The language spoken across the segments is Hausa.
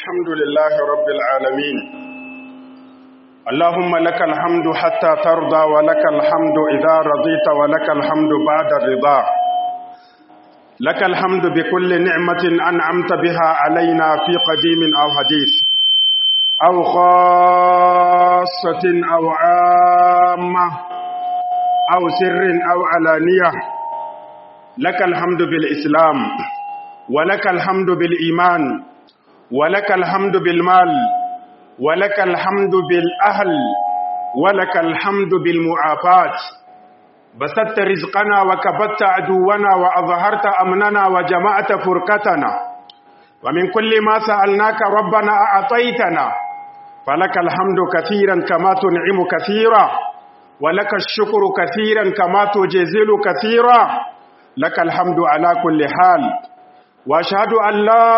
الحمد لله رب العالمين. اللهم لك الحمد حتى ترضى، ولك الحمد إذا رضيت، ولك الحمد بعد الرضا. لك الحمد بكل نعمة أنعمت بها علينا في قديم أو حديث أو خاصة أو عامة أو سر أو علانية. لك الحمد بالإسلام، ولك الحمد بالإيمان، ولك الحمد بالمال، ولك الحمد بالأهل، ولك الحمد بالمعافاة. بسطت رزقنا وكبت عدونا وأظهرت أمننا وجمعت فرقتنا، ومن كل ما سألناك ربنا أعطيتنا، فلك الحمد كثيرا كما تنعم كثيرا، ولك الشكر كثيرا كما تجزل كثيرا. لك الحمد على كل حال، وأشهد أن لا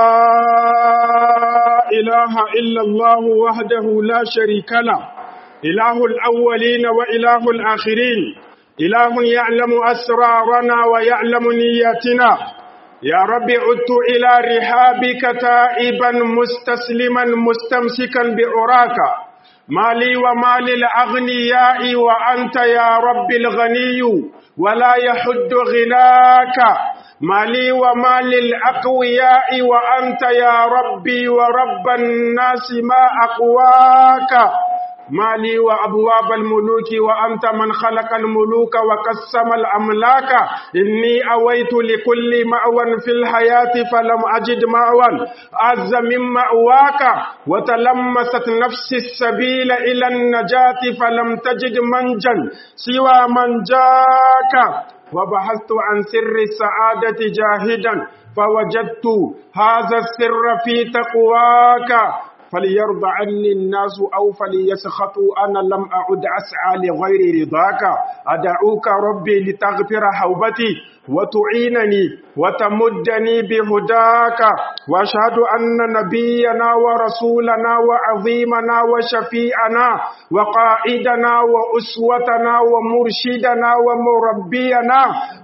إله إلا الله وحده لا شريك له، إله الأولين وإله الآخرين، إله يعلم أسرارنا ويعلم نياتنا. يا رب عدت إلى رحابك تائبا مستسلما مستمسكا بعراك، مالي ومال الأغنياء وأنت يا رب الغني ولا يحد غناك، مالي ومال الأقوياء وأنت يا ربي ورب الناس ما أقواك، مالي وأبواب الملوك وأنت من خلق الملوك وقسم الأملاك. إني أويت لكل مأوى في الحياة فلم أجد مأوى أعز من مأواك، وتلمست نفسي السبيل إلى النجاة فلم تجد منجا سوى من جاك، وبحثت عن سر السعادة جاهدا فوجدت هذا السر في تقواك. فليرضى عني الناس أو فليسخطوا، أنا لم أعد أسعى لغير رضاك. أدعوك ربي لتغفر حوبتي وتعينني وتمدني بهداك، وأشهد أن نبينا ورسولنا وعظيمنا وشفيعنا وقائدنا وأسوتنا ومرشدنا ومربينا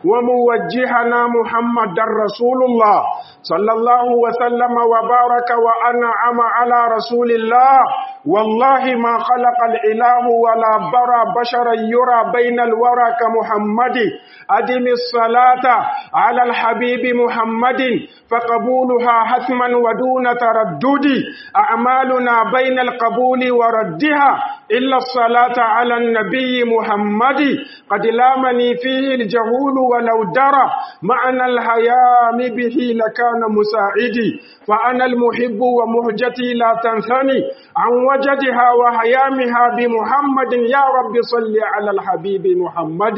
وموجهنا محمد رسول الله صلى الله وسلم وبارك وأنعم على رسول الله. والله ما خلق الإله ولا برى بشرا يرى بين الورى كمحمد. أدم الصلاة على الحبيب محمد فقبولها حتما ودون تردد، أعمالنا بين القبول وردها إلا الصلاة على النبي محمد. قد لامني فيه الجهول ولو درى معنى الهيام به لكان مساعدي، فأنا المحب ومهجتي لا تنثني عن وجدها وهيامها بمحمد. يا رب صل على الحبيب محمد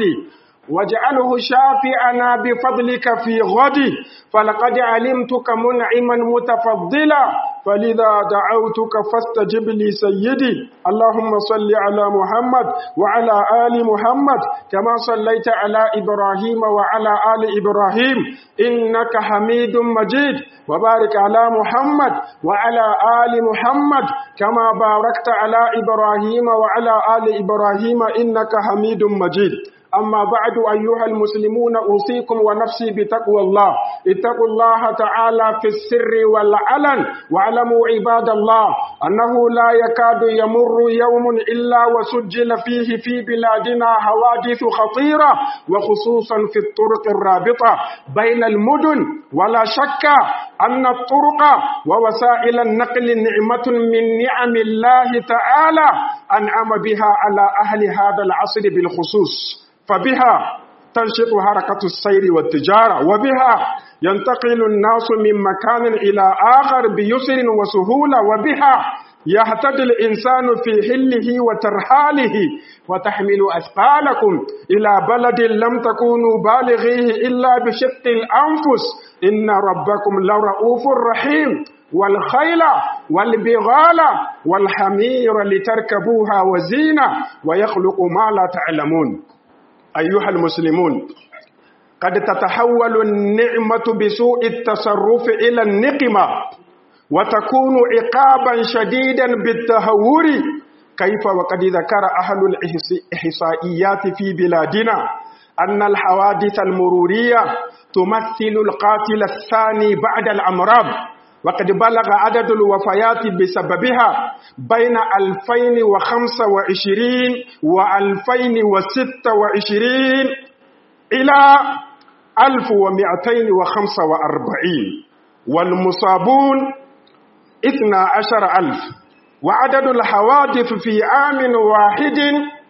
واجعله شافعنا بفضلك في غدي، فلقد علمتك منعما متفضلا، فلذا دعوتك فاستجب لي سيدي. اللهم صل على محمد وعلى آل محمد كما صليت على إبراهيم وعلى آل إبراهيم إنك حميد مجيد، وبارك على محمد وعلى آل محمد كما باركت على إبراهيم وعلى آل إبراهيم إنك حميد مجيد. أما بعد أيها المسلمون، أوصيكم ونفسي بتقوى الله. اتقوا الله تعالى في السر والعلن، واعلموا عباد الله أنه لا يكاد يمر يوم إلا وسجل فيه في بلادنا حوادث خطيرة، وخصوصا في الطرق الرابطة بين المدن. ولا شك أن الطرق ووسائل النقل نعمة من نعم الله تعالى أنعم بها على أهل هذا العصر بالخصوص، فبها تنشط حركة السير والتجارة، وبها ينتقل الناس من مكان إلى آخر بيسر وسهولة، وبها يهتدي الإنسان في حله وترحاله. وتحمل أثقالكم إلى بلد لم تكونوا بالغيه إلا بشق الأنفس، إن ربكم لرؤوف رحيم. والخيل والبغال والحمير لتركبوها وزينة ويخلق ما لا تعلمون. أيها المسلمون، قد تتحول النعمة بسوء التصرف إلى النقمة، وتكون عقابا شديدا بالتهور. كيف وقد ذكر أهل الإحصائيات في بلادنا أن الحوادث المرورية تمثل القاتل الثاني بعد الأمراض، وقد بلغ عدد الوفيات بسببها بين 2025 و2026 إلى 1245، والمصابون 12,000، وعدد الحوادث في عام واحد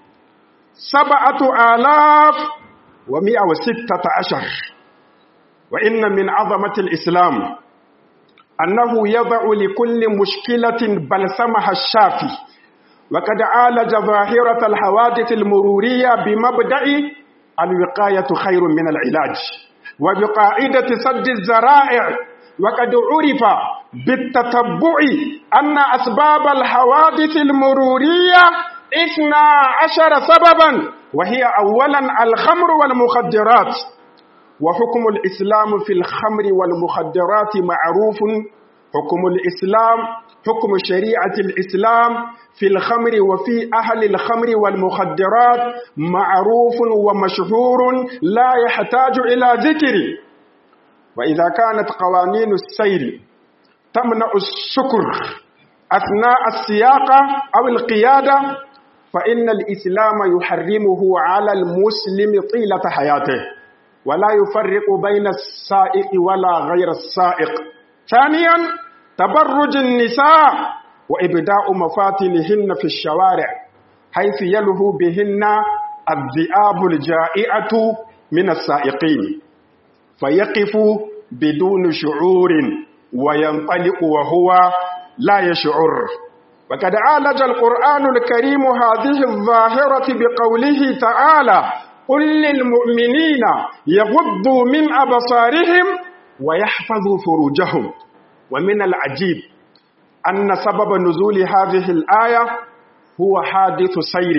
7,116. وإن من عظمة الإسلام أنه يضع لكل مشكلة بلسمها الشافي، وقد عالج ظاهرة الحوادث المرورية بمبدأ الوقاية خير من العلاج، وبقاعدة سد الذرائع. وقد عرف بالتتبع أن أسباب الحوادث المرورية 12 سببا، وهي أولا الخمر والمخدرات. وحكم الإسلام في الخمر والمخدرات معروف. حكم الإسلام، حكم شريعة الإسلام في الخمر وفي أهل الخمر والمخدرات معروف ومشهور لا يحتاج إلى ذكر. وإذا كانت قوانين السير تمنع السكر أثناء السياقة أو القيادة، فإن الإسلام يحرمه على المسلم طيلة حياته، ولا يفرق بين السائق ولا غير السائق. ثانيا تبرج النساء وإبداء مفاتنهن في الشوارع، حيث يلهو بهن الذئاب الجائعة من السائقين، فيقف بدون شعور وينطلق وهو لا يشعر. وقد عالج القرآن الكريم هذه الظاهرة بقوله تعالى: قل للمؤمنين يغضوا من أبصارهم ويحفظوا فروجهم. ومن العجيب أن سبب نزول هذه الآية هو حادث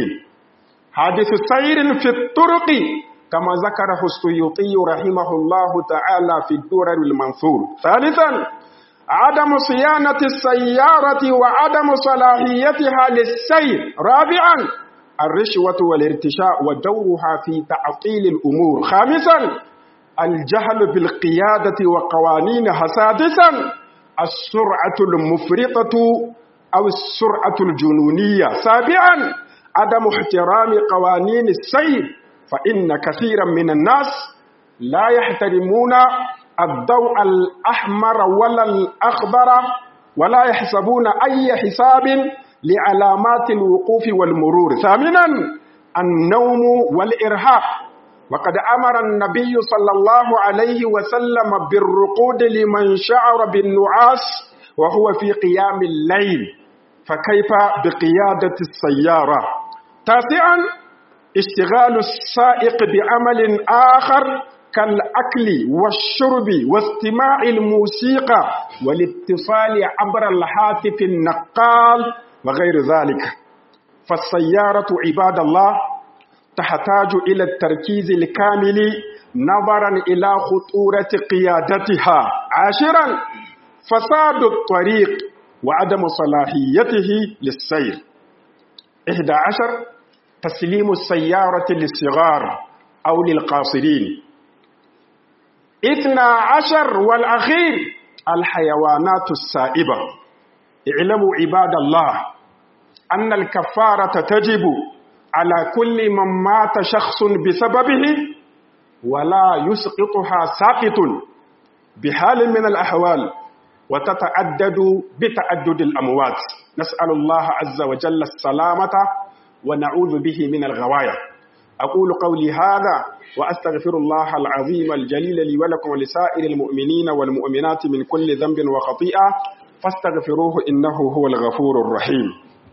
سير في الطرق، كما ذكره السيوطي رحمه الله تعالى في الدرر المنثور. ثالثا عدم صيانة السيارة وعدم صلاحيتها للسير. رابعا الرشوة والارتشاء ودورها في تعطيل الأمور. خامسا الجهل بالقيادة وقوانينها. سادسا السرعة المفرطة أو السرعة الجنونية. سابعا عدم احترام قوانين السير، فإن كثيرا من الناس لا يحترمون الضوء الأحمر ولا الأخضر، ولا يحسبون أي حساب لعلامات الوقوف والمرور. ثامنا النوم والإرهاق، وقد أمر النبي صلى الله عليه وسلم بالرقود لمن شعر بالنعاس وهو في قيام الليل، فكيف بقيادة السيارة؟ تاسعا اشتغال السائق بعمل آخر كالأكل والشرب واستماع الموسيقى والاتصال عبر الهاتف النقال وغير ذلك. فالسيارة عباد الله تحتاج إلى التركيز الكامل نظرا إلى خطورة قيادتها. عاشرا فساد الطريق وعدم صلاحيته للسير. 11 تسليم السيارة للصغار أو للقاصرين. 12 والأخير الحيوانات السائبة. اعلموا عباد الله أن الكفارة تجب على كل من مات شخص بسببه، ولا يسقطها ساقط بحال من الأحوال، وتتعدد بتعدد الأموات. نسأل الله عز وجل السلامة ونعوذ به من الغوايا. أقول قولي هذا وأستغفر الله العظيم الجليل لي ولكم ولسائر المؤمنين والمؤمنات من كل ذنب وخطيئة، فاستغفروه إنه هو الغفور الرحيم.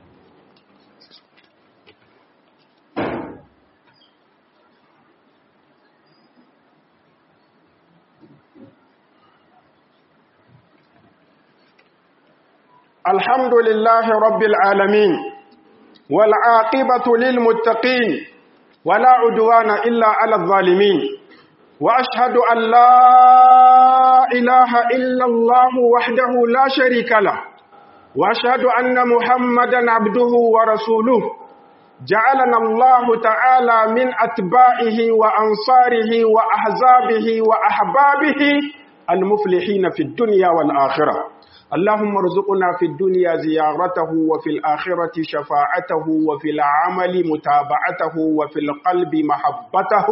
الحمد لله رب العالمين، والعاقبة للمتقين، ولا عدوان إلا على الظالمين، وأشهد أن لا إله إلا الله وحده لا شريك له، وأشهد أن محمدا عبده ورسوله جعلنا الله تعالى من أتباعه وأنصاره وأحزابه وأحبابه المفلحين في الدنيا والآخرة. اللهم ارزقنا في الدنيا زيارته وفي الآخرة شفاعته وفي العمل متابعته وفي القلب محبته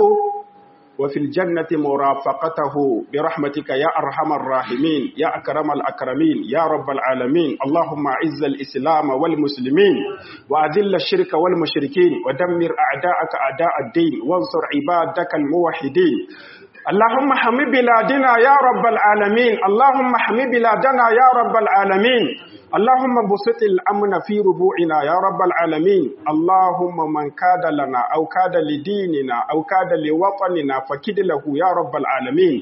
وفي الجنة مرافقته برحمتك يا أرحم الراحمين يا أكرم الأكرمين يا رب العالمين. اللهم أعز الإسلام والمسلمين وأذل الشرك والمشركين ودمر أعداءك أعداء الدين وانصر عبادك الموحدين. اللهم حمي بلادنا يا رب العالمين. اللهم حمي بلادنا يا رب العالمين. اللهم بسط الأمن في ربوعنا يا رب العالمين. اللهم من كاد لنا أو كاد لديننا أو كاد لوطننا فكد له يا رب العالمين.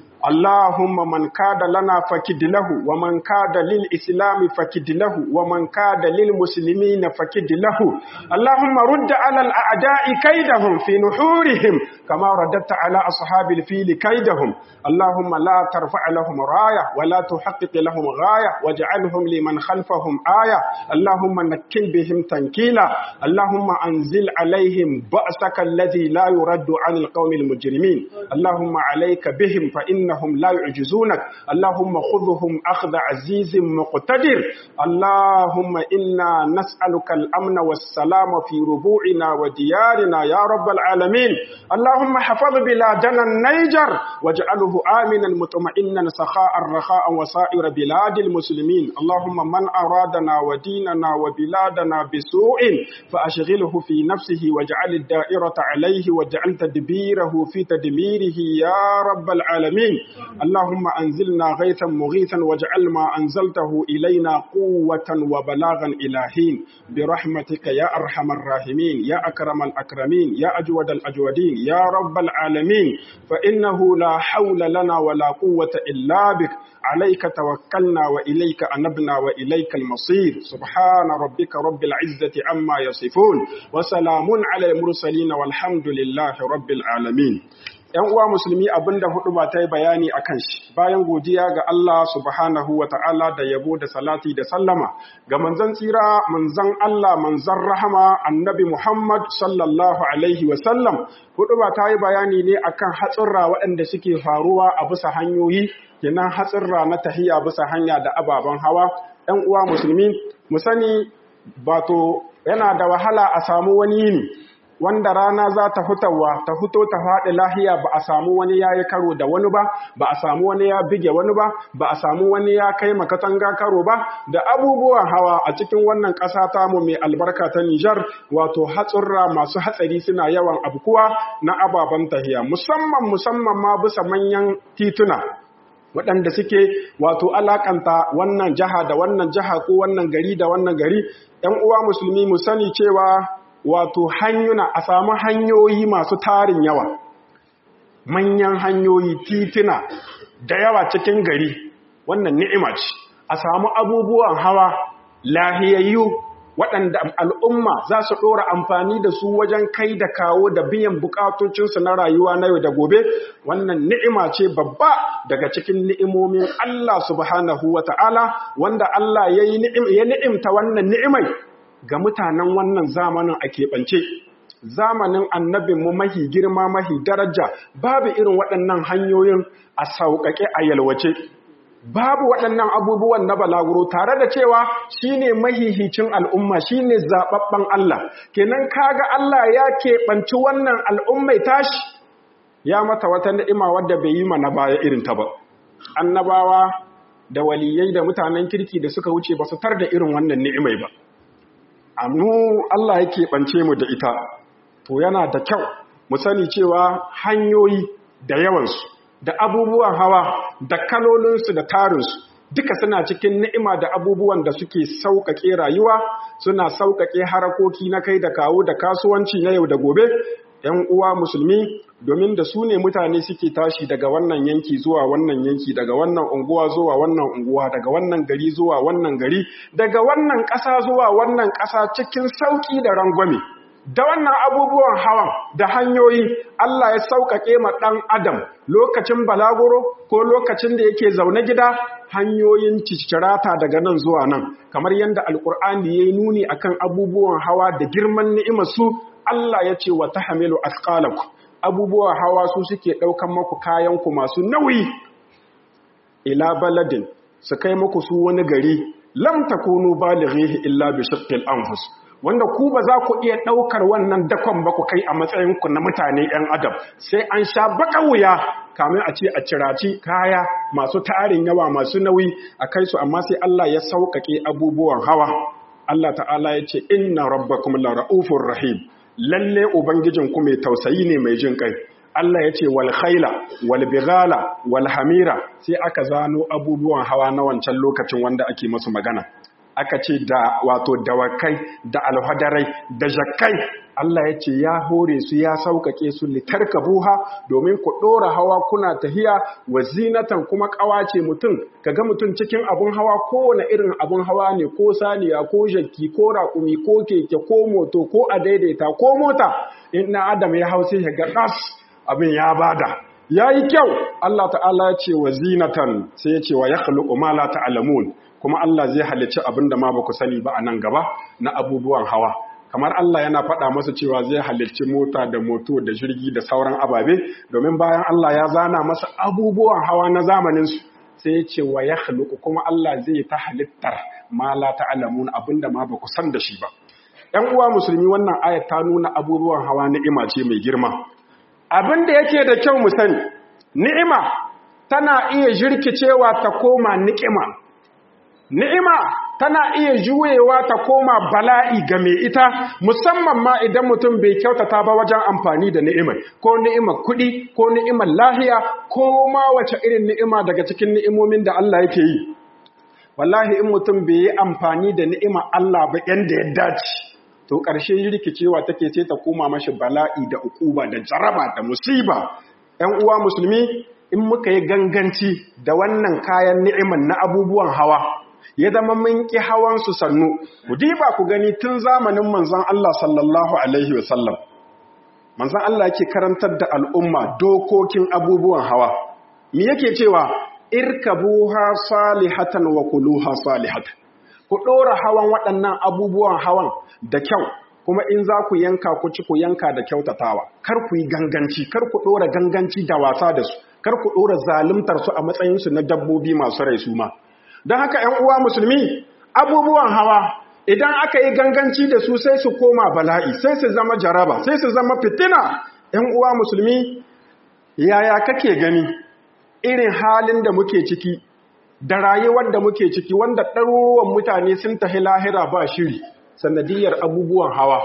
اللهم من كاد لنا فكد له ومن كاد للإسلام فكد له ومن كاد للمسلمين فكد له. اللهم رد على الأعداء كيدهم في نحورهم كما رددت على أصحاب الفيل كيدهم. اللهم لا ترفع لهم راية ولا تحقق لهم غاية واجعلهم لمن خلفهم آية. اللهم نكل بهم تنكيلا. اللهم أنزل عليهم بأسك الذي لا يرد عن القوم المجرمين. اللهم عليك بهم فإنهم لا يعجزونك. اللهم خذهم أخذ عزيز مقتدر. اللهم إنا نسألك الأمن والسلام في ربوعنا وديارنا يا رب العالمين. اللهم حفظ بلادنا النيجر واجعله آمنا مطمئنا سخاء رخاء وسائر بلاد المسلمين. اللهم من أرادنا وديننا وبلادنا بسوء فأشغله في نفسه واجعل الدائرة عليه واجعل تدبيره في تدميره يا رب العالمين. اللهم أنزلنا غيثا مغيثا واجعل ما أنزلته إلينا قوة وبلاغا إلى حين برحمتك يا أرحم الراحمين يا أكرم الأكرمين يا أجود الأجودين يا رب العالمين. فإنه لا حول لنا ولا قوة إلا بك. عليك توكلنا وإليك أنبنا وإليك المصير. سبحان ربك رب العزة عما يصفون وسلام على المرسلين والحمد لله رب العالمين. ‘Yan uwa musulmi abinda hudu ba ta yi bayani a kan shi, bayan godiya ga Allah subhanahu wa ta'ala da yabo da salati da sallama, ga manzan tsira, manzan Allah, manzan rahama, annabi Muhammad sallallahu Alaihi wasallam, hudu ba ta yi bayani ne a kan hatsirra waɗanda suke faruwa a bisa hanyoyi, kenan hatsirra na tahiya bisa hanya da ababen hawa. ‘Yan uwa musulmi, mu sani, bato yana da wahala a samu wani yini. Wanda rana za ta fito ta faɗi lahiya ba a samu wani ya yi karo da wani ba, ba a samu wani ya bige wani ba, ba a samu wani ya kai makatanga karo ba, da abubuwan hawa a cikin wannan ƙasa tamu mai albarka ta Nijar, wato hatsurra masu hatsari suna yawan abkuwa na ababen tahiya, musamman ma bisa manyan tituna. Waɗanda suke wato alakanta wannan jiha da wannan jiha ko wannan gari da wannan gari, ‘yan uwa musulmi mu sani cewa wato a samu hanyoyi masu tarin yawa, manyan hanyoyi tituna da yawa cikin gari, wannan ni'ima ce. A samu abubuwan hawa lahiyayyu waɗanda al'umma za su ɗora amfani da su wajen kai da kawo da biyan bukatocinsu na rayuwa na yau da gobe, wannan ni'ima ce babba daga cikin ni'imomin Allah subhanahu wa ta'ala, wanda Allah ya ni'imta wannan ni'imai ga mutanen wannan zamanin a keɓance. Zamanin annabinmu mahi girma mahi daraja babu irin waɗannan hanyoyin a sauƙaƙe a yalwace, babu waɗannan abubuwan na balaguro, tare da cewa shine mahihicin al'umma, shine zaɓaɓɓen Allah. Kenan kaga Allah ya keɓanci wannan al'ummai tashi, ya mata wata ni'ima wadda bai yi mana baya irin ta ba. Annabawa da waliyai da mutanen kirki da suka wuce ba su tar da irin wannan ni'imai ba. Amma Allah yake ɓance mu da ita, to yana da kyau mu sani cewa hanyoyi da yawansu, da abubuwan hawa, da kalolinsu da tarinsu, duka suna cikin ni'ima da abubuwan da suke sauƙaƙe rayuwa, suna sauƙaƙe harakoki na kai da kawo da kasuwanci na yau da gobe. ‘Yan uwa musulmi, domin da su ne mutane suke tashi daga wannan yanki zuwa wannan yanki, daga wannan unguwa zuwa wannan unguwa, daga wannan gari zuwa wannan gari, daga wannan ƙasa zuwa wannan ƙasa cikin sauƙi da rangwame. Da wannan abubuwan hawan da hanyoyi Allah ya sauƙaƙe ma ɗan adam lokacin balaguro ko lokacin da yake zaune gida, hanyoyin cicirata daga nan zuwa nan, kamar yadda Alƙur'ani ya yi nuni akan abubuwan hawa da girman ni'imar su. Allah ya ce wa tahmilu athqalakum, abubuwa hawa su suke ɗaukan maku kayanku masu nauyi ila baladin su kai muku su wani gari lam takunu balighihi illa bi shaqqil anfus, wanda ku ba za ku iya ɗaukar wannan dakon ba ku kai a matsayinku na mutane 'yan adam, sai an sha baka wuya kamin a ce a ciraci kaya masu tarin yawa masu nauyi a kai su, amma sai Allah ya sauƙaƙe abubuwan hawa. Allah ta'ala ya ce inna rabbakum la ra'ufur rahim, lalle ubangijinku mai tausayi ne mai jin kai. Allah ya ce wal khaila wal bighala wal hamira, sai aka zano abubuwan hawa na wancan lokacin wanda ake masu magana. Aka ce da wato dawakai da alhadarai da jakkai, Allah ya ce ya hore su ya sauƙaƙe su litarkabuha domin ku ɗora hawa kuna tahiya, wa zinatan kuma ƙawace mutum, kaga mutum cikin abun hawa kowane irin abun hawa ne, ko saniya ko jakki ko raƙumi ko keke ko moto ko a daidaita ko mota, in na adam ya hau sai ya ga ɗas abin ya bada ya yi kyau. Allah ta'ala ya ce wa zinatan, sai ya ce wa yakhluqu ma la ta'lamun, kuma Allah zai halicci abin da ma ba ku sani ba a nan gaba na abubuwan hawa. Kamar Allah yana faɗa masa cewa zai halicci mota da moto da jirgi da sauran ababe, domin bayan Allah ya zana masa abubuwan hawa na zamaninsu, sai ya ce wa yakhluqu, kuma Allah zai ta halittar ma la ta'lamun, abin da ma ba ku san da shi ba. ‘Yan uwa musulmi, wannan ayat ta nuna abubuwan hawa ni'ima ce mai girma. Abin da yake da kyau mu sani, ni'ima tana iya jirkicewa ta koma ni'ima. Ni'ima tana iya juyewa ta koma bala'i ga mai ita, musamman ma idan mutum bai kyautata ba wajen amfani da ni'imar, ko ni'imar kuɗi, ko ni'imar lahiya, ko ma wace irin ni'ima daga cikin ni'imomin da Allah yake yi. Wallahi in mutum bai yi amfani da ni'imar Allah ba yanda ya dace, to ƙarshe rikicewa take sai ta koma mashi bala'i da ukuba da jaraba da musiba. ‘Yan uwa musulmi, in muka yi ganganci da wannan kayan ni'iman na abubuwan hawa, ya zama mun ƙi hawansu sannu, ku diba ku gani tun zamanin manzon Allah sallallahu Alaihi wasallam. Manzon Allah yake karantar da al'umma dokokin abubuwan hawa. Me yake cewa, irkabuha salihatan wa kuluha salihatan. Ku ɗora hawan waɗannan abubuwan hawan da kyau, kuma in za ku yanka ku ci ku yanka da kyautatawa. Kar ku yi ganganci, kar ku ɗora ganganci da wasa da su, kar ku ɗora zaluntar su a matsayinsu na dabbobi masu rai su ma. Don haka ‘yan uwa musulmi, abubuwan hawa idan aka yi ganganci da su sai su koma bala'i, sai su zama jaraba, sai su zama fitina. ‘Yan uwa musulmi, yaya kake gani irin halin da muke ciki da rayuwar da muke ciki, wanda ɗaruruwan mutane sun tahi lahira ba shiri sanadiyar abubuwan hawa.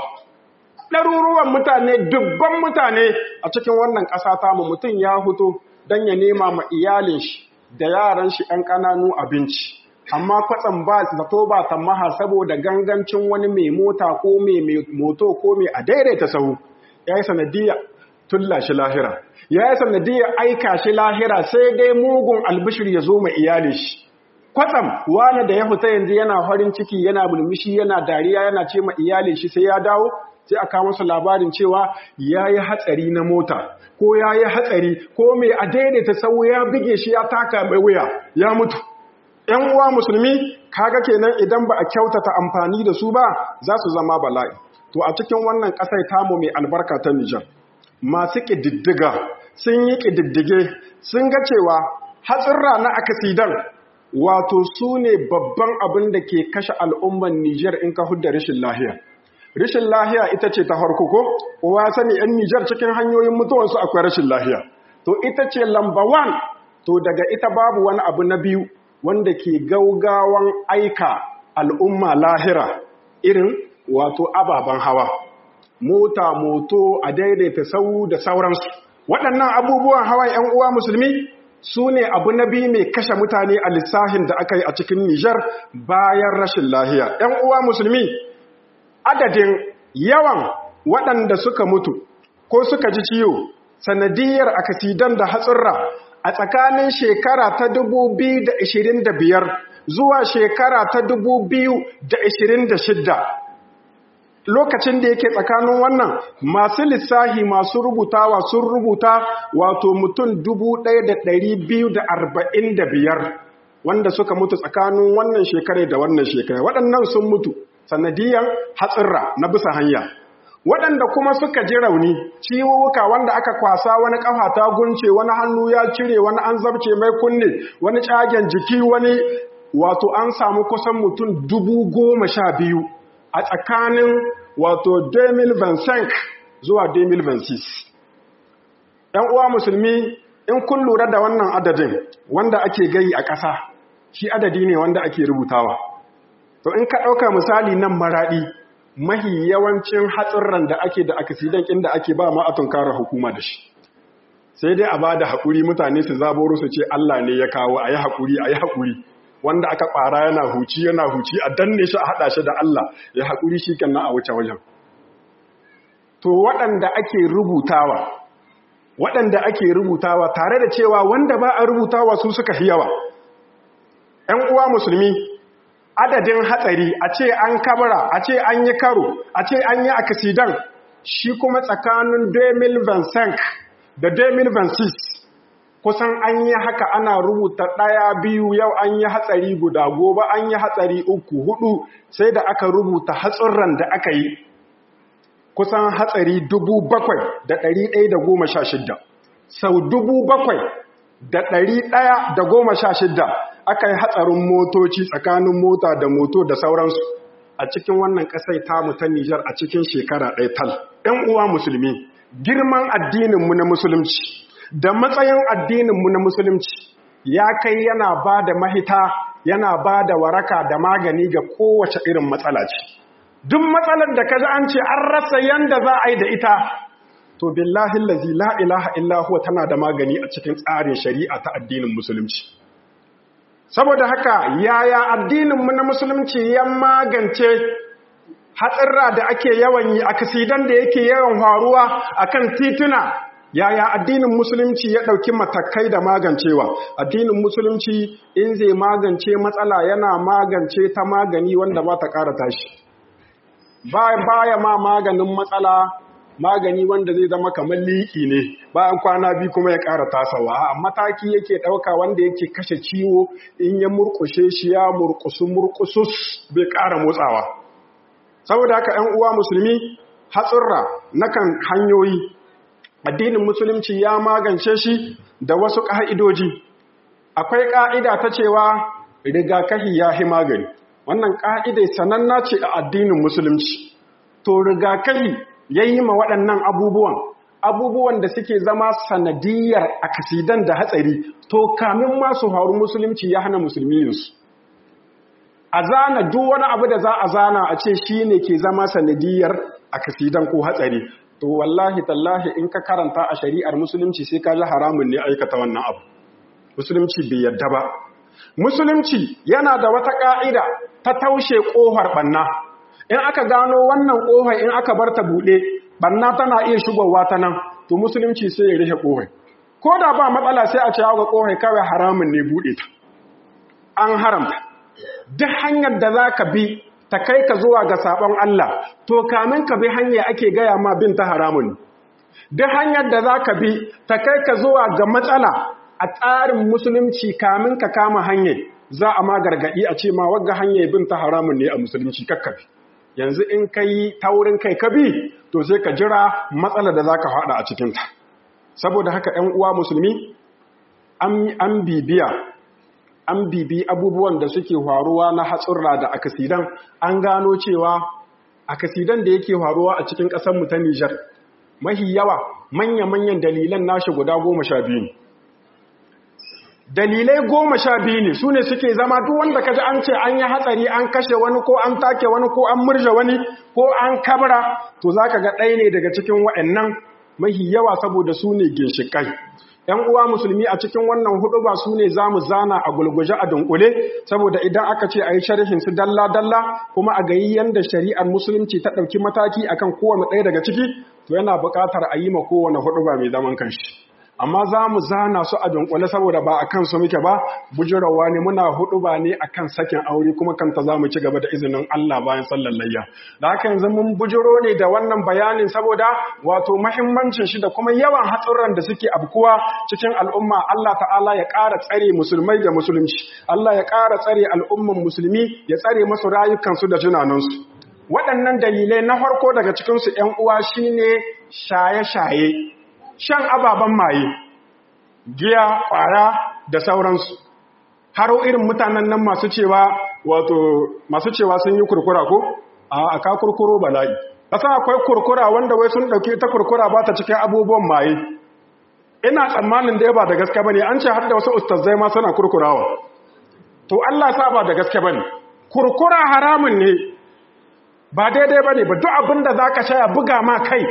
Ɗaruruwan mutane, dubban mutane a cikin wannan ƙasa tamu, mutum ya fito don ya nema ma iyalin shi da yaran shi ‘yan ƙananu abinci, amma kwatsam ba zato ba tamaha saboda gangancin wani mai mota ko mai moto ko mai a daidaita sahu, ya yi sanadiyar tulla shi lahira, ya yi sanadiyar aika shi lahira, sai dai mugun albishir ya zo mai iyalin shi. Kwatsam wani da ya fita yanzu yana farin ciki, yana bulmishi, yana dariya, yana ce ma iyalin shi sai ya dawo, sai aka masa labarin cewa ya yi hatsari na mota, ko ya yi hatsari, ko mai a daidaita sau ya buge shi ya taka mai wuya ya mutu. ‘Yan uwa musulmi, kaga kenan idan ba a kyautata amfani da su ba, za su zama bala'i. To a cikin wannan ƙasar tamu mai albarka ta Nijar, masu ƙididdiga sun yi ƙididdige sun ga cewa hatsirra na akasidan wato su ne babban abin da ke kashe al'umman Nijar in ka hudda rashin lahiya. Rashin lahiya ita ce ta farko ko? Kowa sani ‘yan Nijar cikin hanyoyin mutuwansu akwai rashin lahiya. To ita ce lamba 1, to daga ita babu wani abu na biyu wanda ke gaugawan aika al'umma lahira irin wato ababen hawa. Mota, moto, a daidaita sau da sauransu. Waɗannan abubuwan hawa ‘yan uwa musulmi su ne abu na biyu mai kashe mutane a lissahin da aka yi a cikin Nijar bayan rashin lahiya. ‘Yan uwa musulmi, adadin yawan waɗanda suka mutu ko suka ji ciwo sanadiyar akasidan da hatsirra a tsakanin shekara ta 2025 zuwa shekara ta 2026, lokacin da yake tsakanin wannan masu lissahi masu rubutawa sun rubuta wato mutum 1,245 wanda suka mutu tsakanin wannan shekara da wannan shekara. Waɗannan sun mutu sanadiyan hatsirra na bisa hanya. waɗanda kuma suka ji rauni ciwuwuka wanda aka kwasa wani ƙafa ta gunce wani hannu ya cire wani an zabce mai kunne wani cagen jiki wani wato an samu kusan mutum 12,000 a tsakanin wato 2025 zuwa 2026. ‘Yan uwa musulmi in kun lura da wannan adadin wanda ake gayi a ƙasa shi adadi ne wanda ake rubutawa. To in ka ɗauka misali nan Maraɗi mahi yawancin hatsirran da ake da akasidan inda ake ba ma a tunkara hukuma da shi. Sai dai a ba da haƙuri mutane su zaboro su ce Allah ne ya kawo a yi haƙuri. Wanda aka ƙwara yana huci a danne shi a haɗa shi da Allah ya haƙuri shi kan na a wuce wajen. To waɗanda ake rubutawa tare da cewa wanda ba a rubutawa su suka fi yawa. ‘Yan uwa musulmi adadin hatsari a ce an kabara a ce an yi karo a ce an yi akasidan shi kuma tsakanin 2025 da 2026 kusan an yi haka ana rubuta 1 2 yau an yi hatsari guda gobe an yi hatsari 3 4 sai da aka rubuta hatsurran da aka yi kusan hatsari 7,116 sau 7,116 aka yi hatsarin motoci tsakanin mota da moto da sauransu a cikin wannan ƙasai tamu ta Nijar a cikin shekara ɗaya tal. ‘Yan uwa musulmi, girman addininmu na musulunci da matsayin addininmu na musulunci ya kai yana ba da mahita, yana ba da waraka da magani ga kowace irin matsala ce. Duk matsalar da kaji an ce an rasa yanda za a yi da ita, to billahi allazi la ilaha illa huwa tana da magani a cikin tsarin shari'a ta addinin musulunci. Saboda haka yaya addininmu na musulunci ya magance hatsarra da ake yawan yi, akasidan da yake yawan faruwa akan tituna, yaya addinin musulunci ya ɗauki matakai da magancewa. Addinin musulunci in zai magance matsala yana magance ta magani wanda ba ta ƙara tashi. Baya ma maganin matsala magani wanda zai zama kamar liƙi ne bayan kwana biyu kuma ya ƙara tasawa. Mataki yake ɗauka wanda yake kashe ciwo in ya murƙushe shi ya murƙusus bai ƙara motsawa. Saboda haka ‘yan uwa musulmi hatsurra na kan hanyoyi addinin musulunci ya magance shi da wasu ƙa'idoji. Akwai ƙa'ida ta cewa rigakafi ya fi magani. Wannan ƙa'idai sananna ce a addinin musulunci. To rigakafi ya yi ma waɗannan abubuwan da suke zama sanadiyar akasidan da hatsari, to kamin masu faru musulunci ya hana musulmi yinsu. A zana duk wani abu da za a zana a ce shi ne ke zama sanadiyar akasidan ko hatsari, to wallahi tallahi in ka karanta a shari'ar musulunci sai ka ji haramun ne aikata wannan abu. Musulunci bai yadda ba. Musulunci yana da wata ƙa'ida ta taushe ƙofar ɓanna. In aka gano wannan ƙofar in aka bar ta buɗe, ɓanna tana iya shigowa ta nan, to musulunci sai ya rufe ƙofar. Ko da ba matsala sai a ce ga ƙofar kawai haramun ne buɗe ta. An haramta. Duk hanyar da za ka bi ta kai ka zuwa ga sabon Allah, to kamin ka bi hanya ake gaya ma bin ta haramun. Duk hanyar da za ka bi ta kai ka zuwa ga matsala a tsarin musulunci kamin ka kama hanyar, za a ma gargaɗi a ce ma wagga hanyar bin ta haramun ne a musulunci kakkabi. Yanzu in ka yi taurin kai ka bi, to sai ka jira matsalar da za ka faɗa a cikinta. Saboda haka ‘yan uwa musulmi, an bibi abubuwan da suke faruwa na hatsurra da akasidan, an gano cewa akasidan da yake faruwa a cikin ƙasarmu ta Nijar, mahi yawa manya-manyan dalilan nashi guda 12 ne. Dalilai 12 ne su ne suke zama duk wanda kaji an ce an yi hatsari an kashe wani ko an take wani ko an murja wani ko an kabra, to za ka ga ɗaya ne daga cikin waɗannan mahi yawa saboda su ne ginshiƙai. ‘Yan uwa musulmi a cikin wannan huɗuba su ne za mu zana a gulguje a dunkule, saboda idan aka ce a yi sharhin su dalla-dalla kuma a gayi yanda shari'ar musulunci ta ɗauki mataki akan kowane ɗaya daga ciki, to yana buƙatar a yi ma kowane huɗuba mai zaman kanshi. Amma za mu zana su a dunkule saboda ba a kansu muke ba, bujirawa ne muna huɗuba ne a kan sakin aure kuma kanta za mu ci gaba da izinin Allah bayan sallar layya. Da haka yanzu mun bujiro ne da wannan bayanin saboda wato mahimmancin shi da kuma yawan hatsuran da suke abkuwa cikin al'umma. Allah ta'ala ya ƙara tsare musulmai da musulunci, Allah ya ƙara tsare al'umman musulmi, ya tsare masu rayukansu da junanansu. waɗannan dalilai na farko daga cikinsu ‘yan uwa shine shaye-shaye, shan ababen maye, giya, ƙwaya da sauransu. Har irin mutanen nan masu cewa sun yi kurkura ko? A ka kurkuro bala'i. Ƙasa akwai kurkura wanda wai sun ɗauki ta kurkura ba ta cikin abubuwan maye. Ina tsammanin da ba da gaske ba ne, an ce har da wasu ustazai ma suna kurkurawa. To Allah sa ba da gaske ba ne. Kurkura haramun ne, ba daidai ba ne, ba duk abin da za ka sha ya buga ma kai,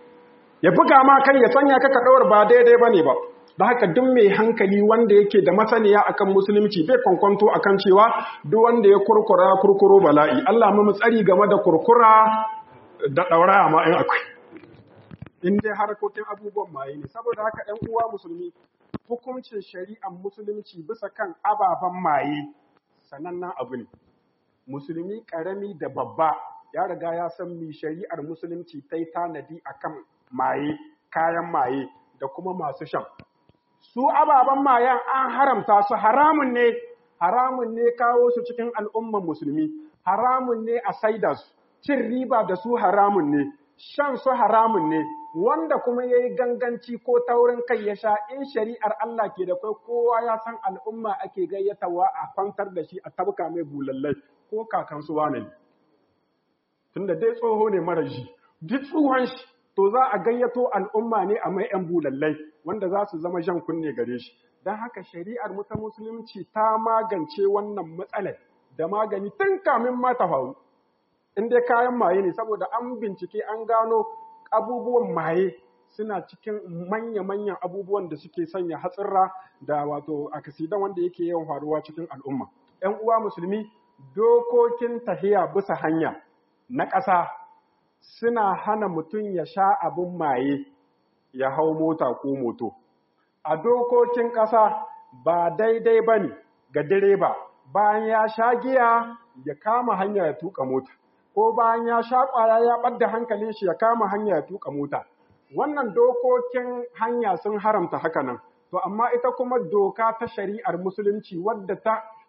ya sanya ka ɗaur ba daidai ba ne ba. Da haka duk mai hankali wanda yake da masaniya akan musulunci bai kwankwanto akan cewa duk wanda ya kurkuro bala'i. Allah mu tsari game da kurkura da ɗauraya ma in akwai. In dai harkokin abubuwan maye ne, saboda haka ‘yan uwa musulmi, hukuncin shari'ar musulunci bisa kan ababen maye sanannen abu ne. Musulmi ƙarami da babba ya riga ya san mi shari'ar musulunci ta yi tanadi akan maye, kayan maye da kuma masu shan. Su ababen mayan an haramta su, haramun ne kawo su cikin al'umman musulmi, haramun ne a saida su, cin riba da su haramun ne, shan su haramun ne, wanda kuma ya yi ganganci ko taurin kai ya sha in shari'ar Allah ke da kai kowa ya san al'umma ake gayyatawa a kwantar da shi a tabka mai bulallai ko kakansu wane ne. Tunda dai tsoho ne mara shi, duk tsohon shi, to za a gayyato al'umma ne a mai ‘yan bulallai wanda za su zama jan kunne gare shi. Don haka shari'ar mu ta musulunci ta magance wannan matsalar da magani tun kamin ma ta faru. In dai kayan maye ne, saboda an bincike an gano abubuwan maye suna cikin manya-manyan abubuwan da suke sanya hatsirra da wato akasidan wanda yake yawan faruwa cikin al'umma. ‘Yan uwa musulmi, dokokin tahiya bisa hanya na ƙasa suna hana mutum ya sha abin maye ya hau mota ko moto. A dokokin ƙasa ba daidai ba ne ga direba bayan ya sha giya ya kama hanya ya tuka mota, ko bayan ya sha ƙwaya ya ɓadda hankalin shi ya kama hanya ya tuka mota. Wannan dokokin hanya sun haramta haka nan. To amma ita kuma doka ta shari'ar musulunci wadda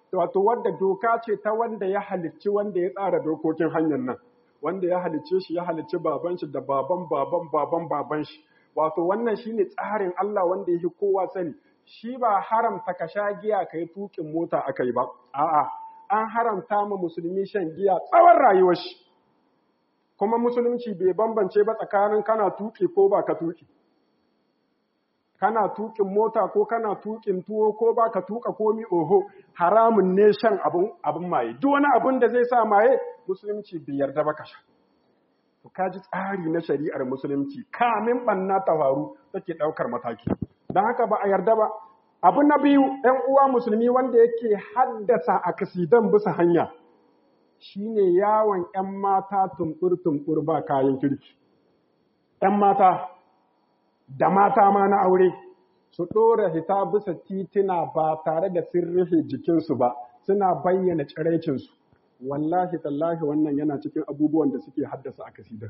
doka ce ta wanda ya halicci wanda ya tsara dokokin hanyar nan. Wanda ya halicce shi ya halicci baban shi da baban shi. Wato wannan shine tsarin Allah wanda yake kowa sani. Shi ba haramta ka sha giya kai tukin mota akai ba. A'a, an haramta ma musulmi shan giya tsawon rayuwar shi. Kuma musulunci bai bambance ba tsakanin kana tuki ko ba ka tuki. Kana tukin mota ko kana tukin tuwo ko ba ka tuka komi oho, haramun ne shan abin maye. Duk wani abin da zai sa maye musulunci bai yarda ba ka sha. To kaji tsari na shari'ar musulunci kamin banna ta faru take daukar mataki. Don haka ba a yarda ba. Abu na biyu, ‘yan uwa musulmi wanda yake haddasa akasidan bisa hanya shine yawon ‘yan mata tumbur ba kayan kirki. ‘Yan mata da mata ma na aure su ɗora hita bisa titina ba tare da sun rufe jikinsu ba, suna bayyana tsiraicinsu. Wallahi tallahi wannan yana cikin abubuwan da suke haddasa akasidan.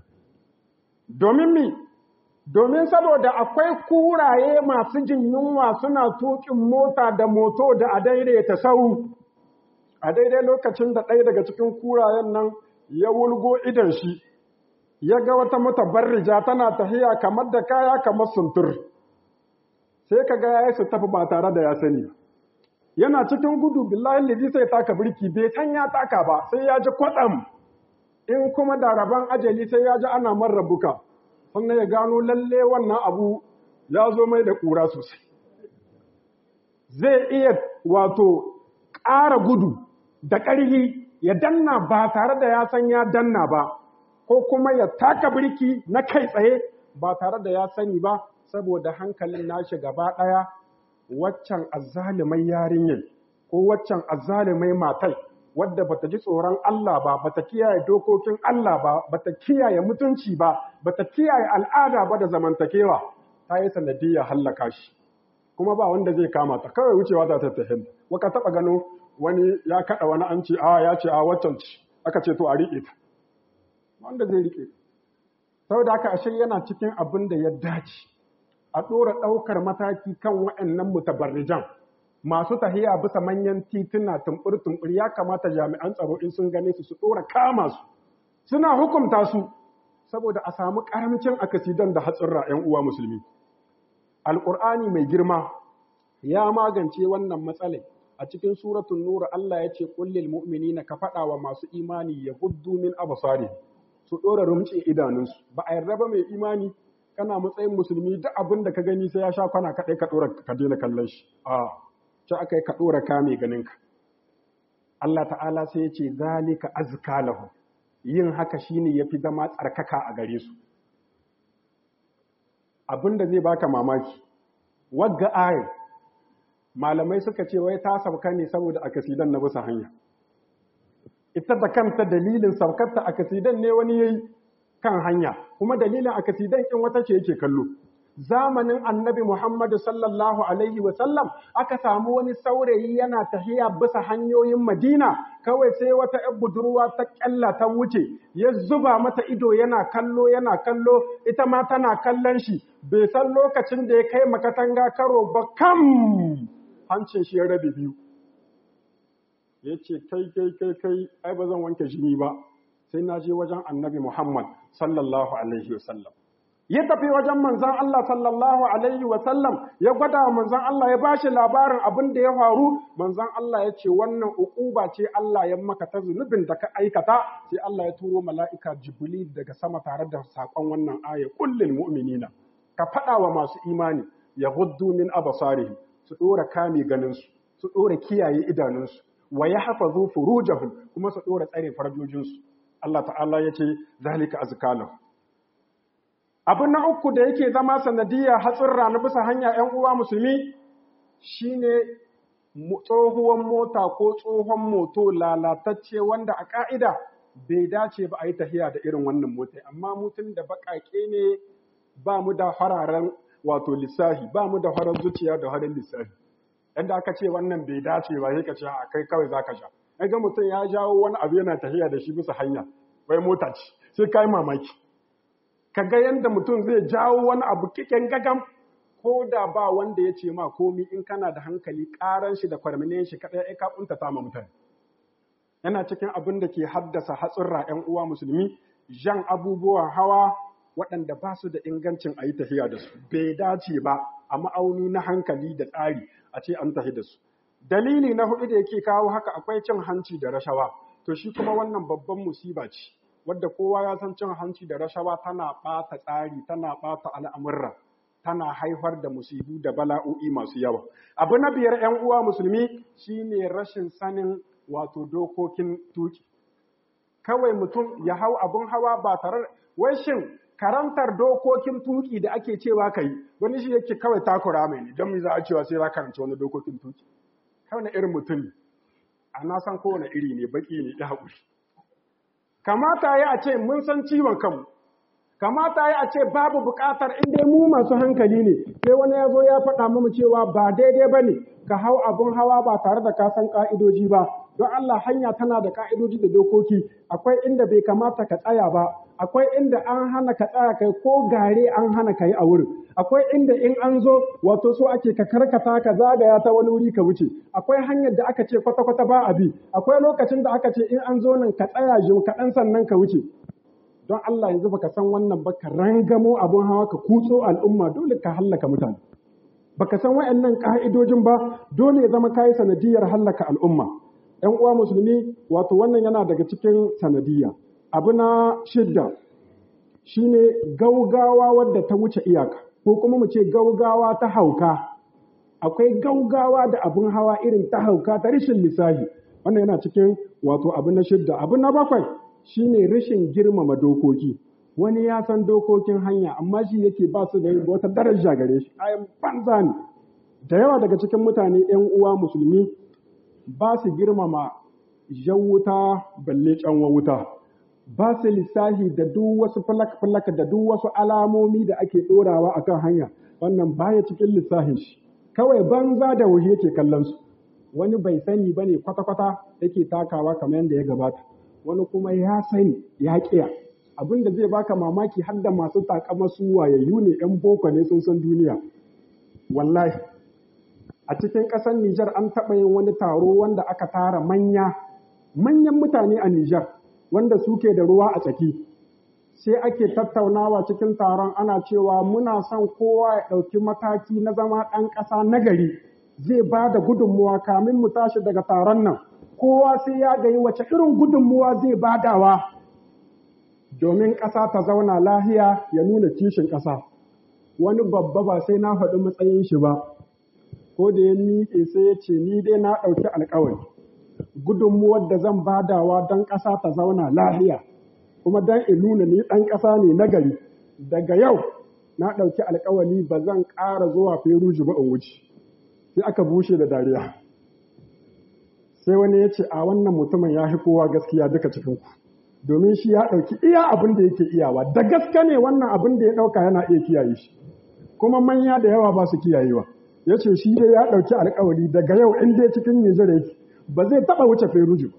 Domin saboda akwai kuraye masu jin yunwa suna tuƙin mota da moto da a daidaita sau. A daidai lokacin da ɗaya daga cikin kurayen nan ya wulgo idan shi, ya ga wata mutabarrija tana tahiya kamar da kaya kamar suntur. Sai ka ga ya su tafi ba tare da ya sani. Yana cikin gudu billahi lidi sai taka birki bai san ya taka ba sai ya ji kwatsam. In kuma da rabon ajali sai ya ji ana marrabuka. Sannan ya gano lalle wannan abu ya zo mai da ƙura sosai. Zai iya ƙara gudu da ƙarfi ya danna ba tare da ya san ya danna ba, ko kuma ya taka birki na kai tsaye ba tare da ya sani ba, saboda hankalin nashi gaba ɗaya waccan azzalumai yarinyar ko waccan azzalumai matai wadda bata ji tsoron Allah ba, bata kiyaye dokokin Allah ba, bata kiyaye mutunci ba, bata kiyaye al'ada ba da zamantakewa, ta yi sanadiyar hallaka shi. Kuma ba wanda zai kama ta, kawai wucewa ta tattahin. Waka taɓa gano wani ya kaɗa wani an ce ya ce waccan ci, aka ce to a riƙe ta. Wanda zai riƙe. Saboda haka ashe yana cikin abin da ya dace. A ɗora ɗaukar mataki kan waɗannan mutabarrijan. Masu tahiya bisa manyan tituna tumbur ya kamata jami'an tsaro in sun gane su ɗora kama su suna hukumta su saboda a samu karamcin akasidan da hatsirra 'yan uwa musulmi. Alƙur'ani mai girma ya magance wannan matsalai a cikin suratul nur. Allah ya ce qul lil mu'minina, ka faɗa wa masu imani ya guddu min absari, su ɗora rumtse idanunsu. Ba a yarda ba mai imani kana matsayin musulmi duk abin da ka gani sai ya sha kwana kaɗai ka ɗora ka daina kallon shi. Ce aka yi ka ɗora kame ganinka. Allah ta'ala sai ya ce zalika azka lahu, yin haka shine yafi zama tsarkaka a gare su. Abin da zai baka mamaki, wagga ayar malamai suka ce wai ta sauka ne saboda akasidan na bisa hanya. Ita da kanta dalilin saukarta akasidan ne wani yayi kan hanya, kuma dalilin akasidan in wata ce yake kallo. Zamanin Annabi Muhammad sallallahu alaihi wa sallam aka samu wani saurayi yana tahiya bisa hanyoyin Madina, kawai sai wata ƴar budurwa ta kyalla ta wuce, ya zuba mata ido yana kallo, ita ma tana kallon shi, bai san lokacin da ya kai makatanga karo ba, kam hancin shi ya rabe biyu. Ya ce kai ai ba zan wanke jini ba sai na je wajen Annabi Muhammad sallallahu alaihi wa sallam. Ya tafi wajen manzon Allah sallallahu alaihi wa sallam, ya gwada wa manzon Allah, ya bashi labarin abin da ya faru. Manzon Allah ya ce wannan uquba ce Allah ya maka ta zunubin da ka aikata. Sai Allah ya turo mala'ika Jibril daga sama tare da sakon wannan aya, qul lil mu'minina, ka faɗa wa masu imani ya ghuddu min absarihim, su ɗora kame ganinsu, su ɗora kiyaye idanunsu, wa yahfazu furujahum, kuma su ɗora tsare farjojinsu. Allah ta'ala ya ce zalika azkalahu. Abin na uku da yake zama sanadiyya hatsirra na bisa hanya 'yan uwa musulmi shine tsohuwan mota ko tsohon moto lalatacce wanda a ƙa'ida bai dace ba a yi tahiya da irin wannan mota, amma mutum da baƙaƙe ne ba mu da fararen wato lissahi, ba mu da farar zuciya da farin lissahi. Yadda aka ce wannan bai dace ba sai ka ce a kai kawai za ka sha. Ga mutum ya jawo wani abu yana tahiya da shi bisa hanya, wai mota ce, sai ka yi mamaki. Ka ga yadda mutum zai jawo wani abu kiken gagam, ko da ba wanda ya ce ma komi, in kana da hankali ƙaran shi da kwarminin shi kaɗai ai ka ƙuntata ma mutane. Yana cikin abin da ke haddasa hatsurra 'yan uwa musulmi, jan abubuwan hawa waɗanda ba su da ingancin a yi tafiya da su. Bai dace ba a ma'auni na hankali da tsari a ce an tafi da su. Dalili na hudu da yake kawo haka akwai cin hanci da rashawa. To shi kuma wannan babban musiba ce, wadda kowa ya san cin hanci da rashawa tana ɓata tsari, tana ɓata al'amurra, tana haifar da musibu da bala'o'i masu yawa. Abu na biyar 'yan uwa musulmi shine rashin sanin wato dokokin tuki. Kawai mutum ya hau abun hawa ba tare, wai shin karantar dokokin tuki da ake cewa kai, wani shi yake kawai takura mai ne, don me za a cewa sai za karanta wani dokokin tuki. Kawai na irin mutum ne, a na san kowane iri ne, baki ne, ya haƙuri. Kamata ya a ce mun san ciwon kanmu, kamata ya a ce babu buƙatar inda mu masu hankali ne, sai wani ya zo ya faɗa mu cewa ba daidai ba ne ka hau abun hawa ba tare da ka san ƙa'idoji ba. Don Allah, hanya tana da ƙa'idoji da dokoki, akwai inda bai kamata ka tsaya ba, akwai inda an hana ka tsaya kai ko gare an hana ka yi a wurin, akwai inda in an zo wato so ake ka karkata ka zagaya ta wani wuri ka wuce, akwai hanyar da aka ce kwata-kwata ba a bi, akwai lokacin da aka ce in an zo nan ka tsaya jim kaɗan sannan ka wuce. Don Allah, yanzu baka san wannan ba, ka rangamo abun hawa ka kutso al'umma, dole ka hallaka mutane. Baka san waɗannan ƙa'idojin ba, dole ya zama kayi sanadiyar hallaka al'umma. ‘Yan uwa musulmi, wato wannan yana daga cikin sanadiyya. Abu na shidda shine gaugawa wadda ta wuce iyaka, ko kuma mu ce gaugawa ta hauka. Akwai gaugawa da abun hawa irin ta hauka ta rashin lissafi. Wannan yana cikin wato abu na shidda. Abu na bakwai shine rashin girmama dokoki. Wani ya san dokokin hanya, amma shi yake ba su da wata daraja gare shi, ayan banza ne. Da yawa daga cikin mutane ‘yan uwa musulmi ba su girmama jan wuta balle canwa wuta, ba su lissahi da duk wasu falak-falak da duk wasu alamomi da ake ɗorawa a kan hanya, wannan baya cikin lissahin shi, kawai banza da wuce yake kallon su. Wani bai sani ba ne kwata-kwata yake takawa kamar yadda ya gabata, wani kuma ya sani ya ƙiya. Abin da zai baka mamaki har da masu takama su wayayyu ne, ‘yan boko ne, sun san duniya. Wallahi, a cikin ƙasar Nijar an taɓa yin wani taro wanda aka tara manyan mutane a Nijar. wanda suke da ruwa a tsaki. Sai ake tattaunawa cikin taron ana cewa muna son kowa ya ɗauki mataki na zama ɗan ƙasa nagari, zai ba da gudunmuwa kamin mu tashi daga taron nan. Kowa sai ya gayi wace irin gudunmuwa zai badawa domin ƙasa ta zauna lahiya, ya nuna kishin ƙasa. Wani babba ba sai na faɗi matsayin shi ba, ko da ya miƙe sai ya ce ni dai na ɗauki alƙawari. Gudunmuwar da zan badawa don ƙasa ta zauna lahiya, kuma don in nuna ni ɗan ƙasa ne nagari, daga yau na ɗauki alƙawari ba zan ƙara zuwa Feruji ba in wuce. Sai aka bushe da dariya. Sai wani ya ce a wannan mutumin ya fi kowa gaskiya duka cikinku, domin shi ya ɗauki iya abin da yake iyawa, da gaske ne wannan abin da ya ɗauka yana iya kiyaye shi, kuma manya da yawa ba su kiyayewa. Ya ce shi dai ya ɗauki alƙawari daga yau in dai cikin Nijar yake ba zai taɓa wuce Feruji.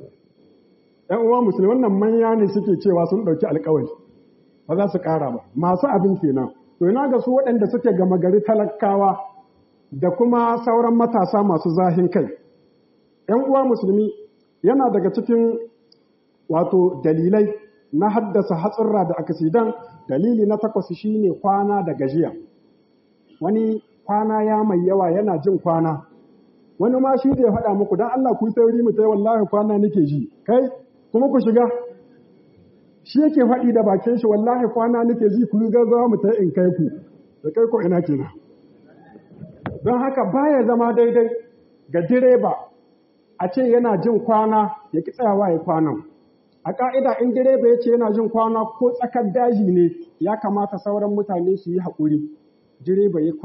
‘Yan uwa musulmi, wannan manya ne suke cewa sun ɗauki alƙawari, ba za su ƙara ba, masu abin kenan. To ina ga su waɗanda suke gama gari talakawa da kuma sauran matasa masu zahin kai. ‘Yan uwa musulmi, yana daga cikin wato dalilai na haddasa hatsurra da akasidan. Dalili na 8 shine kwana da gajiya. Wani kwana ya mai yawa yana jin kwana, wani ma shi da ya faɗa muku don Allah ku yi sauri mu ta wallahi kwana nake ji, kai kuma ku shiga. Shi yake faɗi da bakin shi wallahi kwana nake ji, ku gaggawa mu ta in kai ku, da kai ko ina kenan. Don haka baya zama daidai ga direba a ce yana jin kwana ya ki tsayawa ya kwanan. A ƙa'ida in direba ya ce yana jin kwana ko tsakar daji ne, ya kamata sauran mutane su yi haƙuri. Direba ya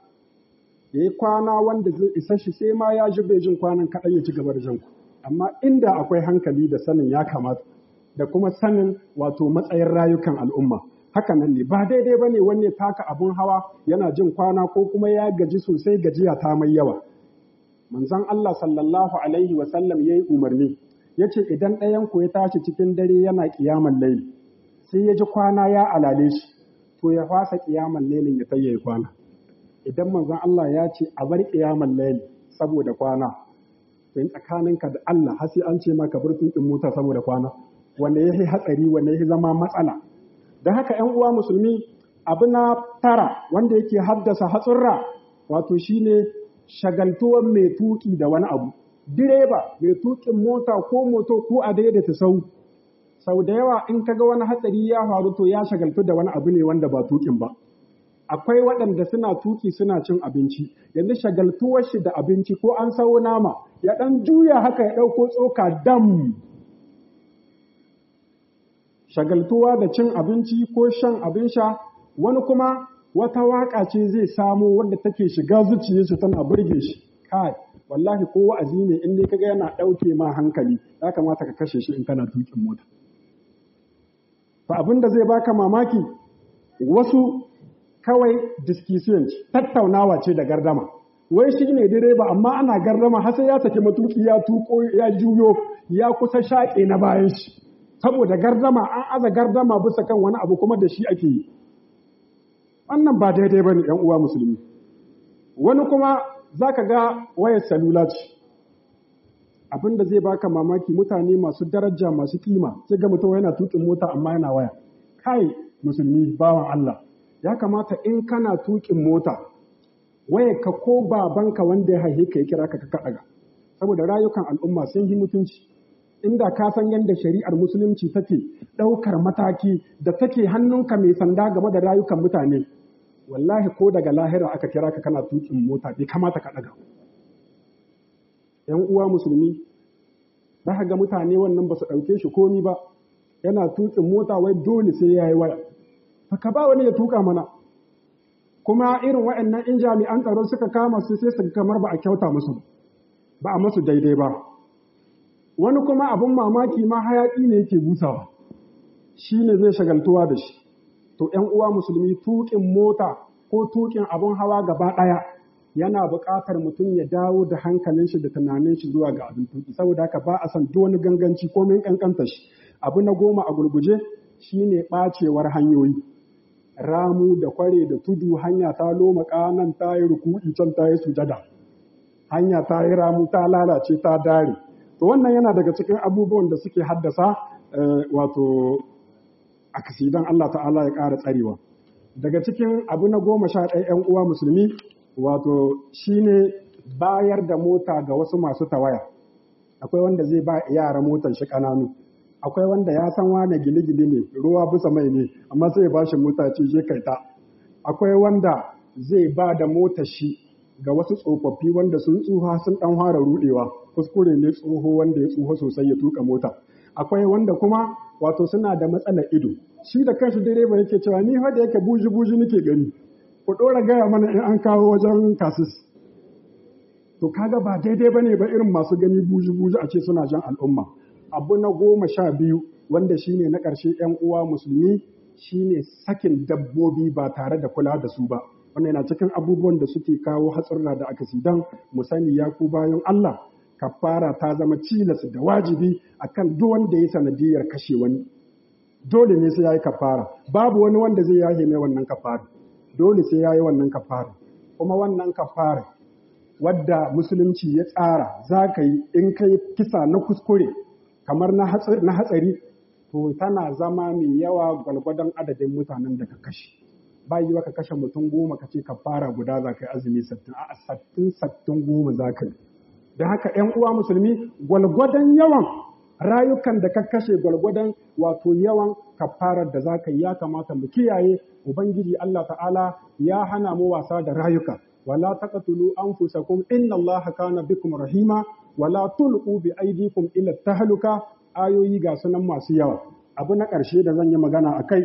yi kwana wanda zai isa shi, sai ma ya ji bai jin kwanan kaɗai ya ci gaba da jinku. Amma inda akwai hankali da sanin ya kamata, da kuma sanin wato matsayin rayukan al'umma, haka nan ne ba daidai ba ne wani ya taka abun hawa yana jin kwana ko kuma ya gaji sosai, gajiya ta mai yawa. Manzon Allah sallallahu alaihi wa sallam yayi umarni, yace idan ɗayan ku ya tashi cikin dare yana ƙiyaman laili, sai ya ji kwana ya alale shi, to ya fasa ƙiyaman lailin ya tayyaye kwana. Idan manzon Allah ya ce a bar ƙiyaman laili saboda kwana, to in tsakaninka da Allah har sai an ce maka bar tuƙin mota saboda kwana, wanda yayi hatsari, wanda yayi zama matsala. Da haka ‘yan uwa musulmi, abu na 9 wanda yake haddasa hatsurra wato shine shagaltuwar mai tuki da wani abu. Direba mai tukin mota ko moto ko a daidaita sau da yawa in kaga wani hatsari ya faru to ya shagaltu da wani abu ne wanda ba tukin ba. Akwai waɗanda suna tuki suna cin abinci, yanzu shagaltuwar shi da abinci ko an sawo nama ya ɗan juya haka ya ɗauko tsoka dam. Shagaltuwa da cin abinci ko shan abin sha, wani kuma wata waƙa ce zai samu wanda take shiga zuciyarsa tana burge shi. Kai, wallahi ko wa'azi ne in dai kaga yana ɗauke ma hankali, ya kamata ka kashe shi in kana tukin mota. Fa abin da zai baka mamaki, wasu kawai discussion tattaunawa ce da gardama. Wai shi ne direba amma ana gardama har sai ya saki matuki ya tuko ya juyo ya kusa shaƙe na bayan shi. Saboda gardama an aza gardama bisa kan wani abu kuma da shi ake yi. Wannan ba daidai ba ne ‘yan uwa musulmi. Wani kuma za ka ga wayar salula ce. Abin da zai baka mamaki, mutane masu daraja masu kima sai ga mutum yana tukin mota amma yana waya. Kai musulmi bawan Allah, ya kamata in kana tukin mota wayar ka ko babanka wanda ya haihe ka ya kira ka kaɗaga. Saboda rayukan al'umma sun yi mutunci. Inda ka san yadda shari'ar musulunci take ɗaukar mataki da take hannunka mai sanda game da rayukan mutane, wallahi ko daga lahira aka kira ka kana tukin mota bai kamata ka ɗaga. ‘Yan uwa musulmi, za ka ga mutane wannan ba su ɗauke shi komi ba, yana tukin mota wai dole sai ya yi waya. Ka ba wani ya tuka mana. Kuma irin waɗannan in jami'an tsaro suka kama su sai su kamar ba a kyauta musu, ba a masu daidai ba. Wani kuma abin mamaki ma hayaƙi ne yake busawa, shi ne zai shagaltuwa da shi. To ‘yan uwa musulmi, tuƙin mota ko tuƙin abin hawa gaba ɗaya yana buƙatar mutum ya dawo da hankalin shi da tunanin shi zuwa ga abin tuƙi, saboda haka ba a san duk wani ganganci ko min ƙanƙanta shi. Abu na 10 a gurguje shine ɓacewar hanyoyi. Ramu da kware da tudu, hanya ta loma nan ta yi ruku'i can ta yi sujada, hanya ta yi ramu ta lalace ta dare. To wannan yana daga cikin abubuwan da suke haddasa wato aksidan Allah ta'ala ya ƙara tsarewa. Daga cikin abu na 11 'yan uwa musulmi wato shine bayar da mota ga wasu masu tawaya. Akwai wanda zai ba yara motar shi ƙananu, akwai wanda ya san wane gili-gili ne, ruwa bisa mai ne, amma sai ya ba shi mota ce je kai ta. Akwai wanda zai ba da motar shi ga wasu tsofaffi wanda sun tsuha sun ɗan fara ruɗewa, kuskure ne tsoho wanda ya tsuho sosai ya tuka mota. Akwai wanda kuma wato suna da matsalar ido, shi da kanshi direba yake cewa ni fa da yake buji-buji nake gani, ku ɗora gaya mana in an kawo wajen kasis. To kaga ba daidai bane ba irin masu gani buji-buji a ce suna jan al'umma. Abu na 12 wanda shine na ƙarshe 'yan uwa musulmi shine sakin dabbobi ba tare da kula da su ba. Wannan yana cikin abubuwan da suke kawo hatsarra da akasidan mu sani ya ku bayan Allah. Kafara ta zama cilas da wajibi akan duk wanda ya sanadiyar kashe wani. Dole ne sai yayi kafara. Babu wani wanda zai yahe mai wannan kafara. Dole sai yayi wannan kafara. Kuma wannan kafara wadda musulunci ya tsara za ka yi in kai kisa na kuskure kamar na hatsari to tana zama mai yawa gwalgwadon adadin mutanen da ka kashe. Ba yi ka kashe mutum 10 ka ce kafara guda za ka yi azumi 60 a 60 za ka yi. Da haka ‘yan uwa musulmi gwalgwadon yawan rayukan da ka kashe gwalgwadon wato yawan kafarar da za ka yi ya kamata mu kiyaye. Ubangiji Allah ta'ala ya hana mu wasa da rayuka. Wala taqtulu anfusakum inna Allaha kana bikum rahima wala tulqu bi aydikum ila tahluka. Ayoyi ga sunan masu yawa. Abu na ƙarshe da zan yi magana akai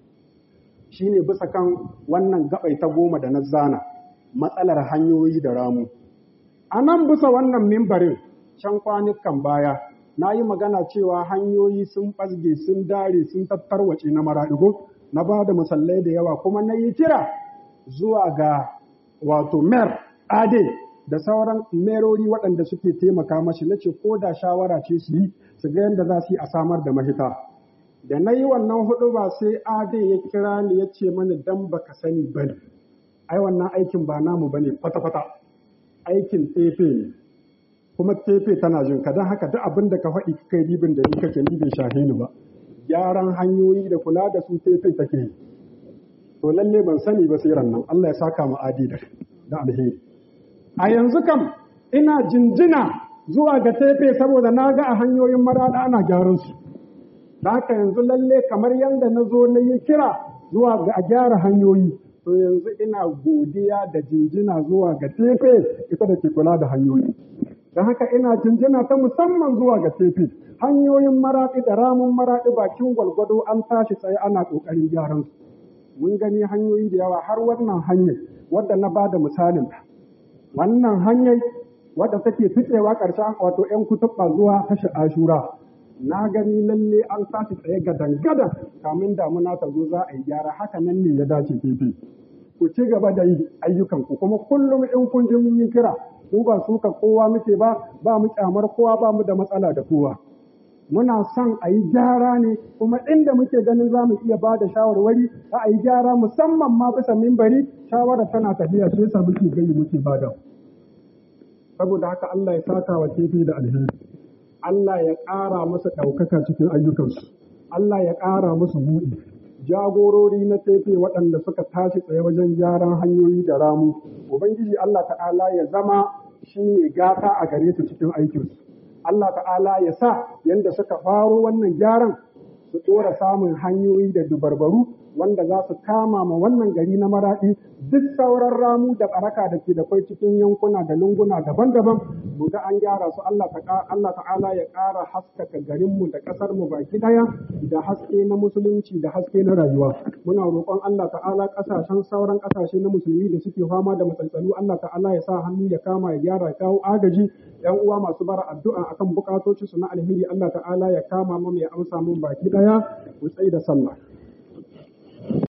shine bisa kan wannan gabai ta 10 da na zana, matsalar hanyoyi da ramu. A nan bisa wannan mimbarin can kwanukan baya na yi magana cewa hanyoyi sun ɓasge sun dare sun tattarwace na maraɗigo, na ba da musallai da yawa kuma na yi kira zuwa ga wato mer ade da sauran merori waɗanda suke taimaka mashi na ce ko da shawara ce su yi su ga yadda za su yi a samar da mahita. Da na yi wannan hudu ba sai ade ya kira ni ya ce mani dan baka sani ba ne, ai wannan aikin ba namu ba ne kwata-kwata, aikin tefe ne kuma tefe tana jin ka don haka duk abin da ka faɗi kai ribin da ni kake ni bai shahe ni ba, gyaran hanyoyi da kula da su tefe take yi. To lalle ban sani ba sai nan Allah ya saka mu adi da alheri. A yanzu kam ina jinjina zuwa ga tefe saboda na ga a hanyoyin maraɗa ana gyaran su. Da haka yanzu lalle kamar yadda na zo na yi kira zuwa ga a gyara hanyoyi, to yanzu ina godiya da jinjina zuwa ga tefe ita da ke kula da hanyoyi. Da haka ina jinjina ta musamman zuwa ga tefe. Hanyoyin maraɗi da ramun maraɗi bakin gwalgwado an tashi tsaye ana ƙoƙarin gyaran su. Mun gani hanyoyi da yawa har wannan hanyar wadda na bada misalin. Wannan hanyar wadda take fitsewa ƙarshen wato 'yan kutuɓa zuwa tashi Ashura. Na gani lalle an tashi tsaye gadan-gadan kamin damuna ta zo za a yi gyara, haka nan ne ya dace tefe. Ku ci gaba da yi ayyukanku kuma kullum in kun ji mun yi kira mu ba suka kowa muke ba mu kyamar kowa ba mu da matsala da kowa. Muna son a yi gyara ne kuma inda muke ganin za mu iya ba da shawarwari a yi gyara musamman ma bisa mimbari shawara tana tafiya shi yasa muke gani muke bada. Saboda haka Allah ya saka wa tefe da alheri. Allah ya ƙara masa ɗaukaka cikin ayyukansu. Allah ya ƙara musu buɗi. Jagorori na tefe waɗanda suka tashi tsaye wajen gyaran hanyoyi da ramu. Ubangiji Allah ta'ala ya zama shi ne gata a gare su cikin aikinsu. Allah ta'ala ya sa yadda suka faro wannan gyaran su ɗora samun hanyoyi da dubarbaru wanda za su kama ma wannan gari na Maraɗi duk sauran ramu da baraka da ke da kwai cikin yankuna da lunguna daban-daban mu ga an gyara su. Allah ta'ala ya ƙara haskaka garinmu da ƙasarmu baki ɗaya da haske na musulunci da haske na rayuwa. Muna roƙon Allah ta'ala sauran ƙasashe na musulmi da suke fama da matsaltsalu Allah ta'ala ya sa hannu ya kama ya gyara ya kawo agaji. ‘Yan uwa masu bara addu'a akan bukatocinsu na alheri Allah ta'ala ya kama mu ya amsa mun baki ɗaya mu tsaye da sallah.